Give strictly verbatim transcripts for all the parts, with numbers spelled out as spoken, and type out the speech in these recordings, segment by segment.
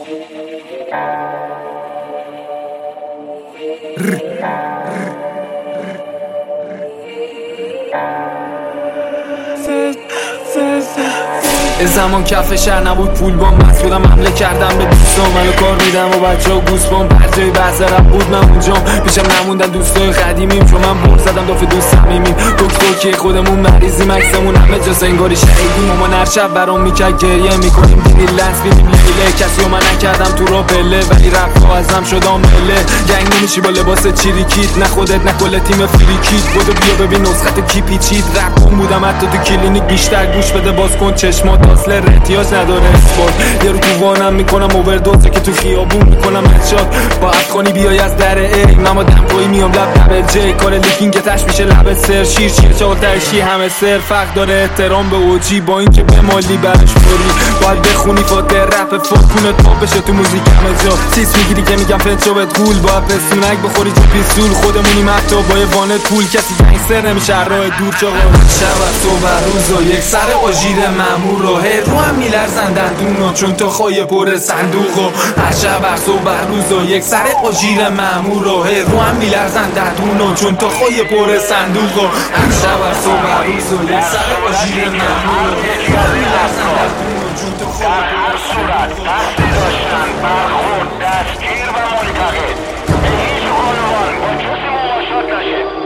زمان کف شهر نبود پول با مست بودم حمله کردم به دوستان منو کار میدم و بچه ها گوسپان برجای بحث رب بود من اونجام پیشم نموندن دوستای قدیمیم چون من بر زدم دافه دوست صمیمیم دکتر که خودمون مریضیم عکسمون همه جا انگاری شهیدیم مامان هر شب برام میکرد گریه میکنیم دیدی لنس بیدیم لیله کسی و من نکردم تو را پله ولی رفتا ازم شدم مله گنگ نمیشی با لباس چیریکیت نه خودت نه کل تیم فریکیت بودو بیا ببین نسخت کی پیچید رپون بودم حتی تو کلینیک بیشتر گوش بده باز کن چشمات اصل رتیاج نداره اسپورت یه رو تو وانم میکنم اووردوزه که تو خیابون میکنم هدشات با افغانی بیای از در ای من با دمپایی میام لب دبل جی کار لیکینگ تش میشه لب سر شیر چیه چهار تشی همه سر فرق داره احترام به اوجی با اینکه به مالی برش بری باید بخونی فاتر رپ فوتونه تا بشه تو موزیک همه جا سیس میگیری که میگم فنچو بهت گول باید پسونک بخوری تو پیستول خودمونیم حتی با یه وانت پول کسی گنگستر نمیشه راه دور چاقا شب از صبح روز و یک سر آژیر مامور راه رو هم میلرزن دندونا چون تو خواهی پر صندوقو هر شب از صبح روز و یک سر آژیر مامور راه رو هم میلرزن دندونا چون تو خواهی پر صندوقو هر شب از صبح روز و یک سر آژیر مامور راه رو هم میلرزن دندونا چون تو خواهی پر صندوقو قصد داشتن برخورد دستگیر و منتقد به هیچ عنوان با کسی مماشات نشه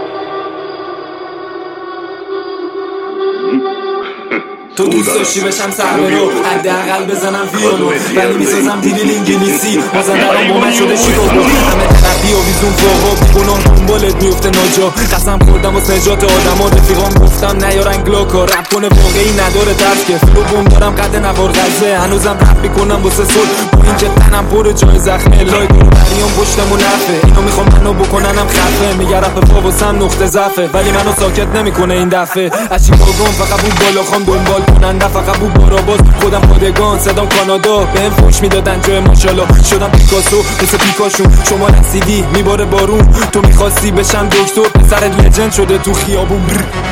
تو دوست داشتی بشم سربرو حداقل بزنم ویولو ولی میسازم دیلیل انگلیسی بازم درام بومن شده شیکاگو همه ترپی و ویزون فوقا گناه دنبالت میفته ناجا قسم خوردم واسه نجات آدما رفیقام گفتم نیارن گلاکا رپ کنه واقعی نداره درک که فلو بوم دارم قد نوار غزه هنوزم رپ میکنم واسه صلح با اینکه تنم پر جای زخمه لای دور بریام پشتمون نفه اینو میخوام منو بکننم خفه میگه رپ پا واسم نقطه ضعفه ولی منو ساکت نمیکنه این دفعه اچی باگام فقط بود بالا خوام دنبال کننده فقط بود باراباز خودم پادگان صدام کانادا بهم فوش میدادن جای ماشاءالله شدم پیکاسو مثل پیکاشون شما رسیدی میباره بارون تو میخواستی بشم دکتر پسرت لجند شده تو خیابون